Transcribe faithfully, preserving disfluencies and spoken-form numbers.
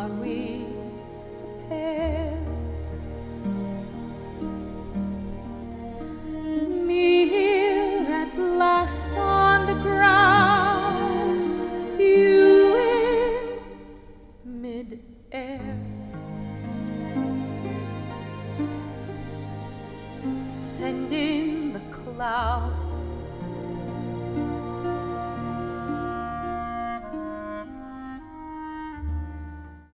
are we paired? Me here at last on the ground, you in mid-air. Send in the clouds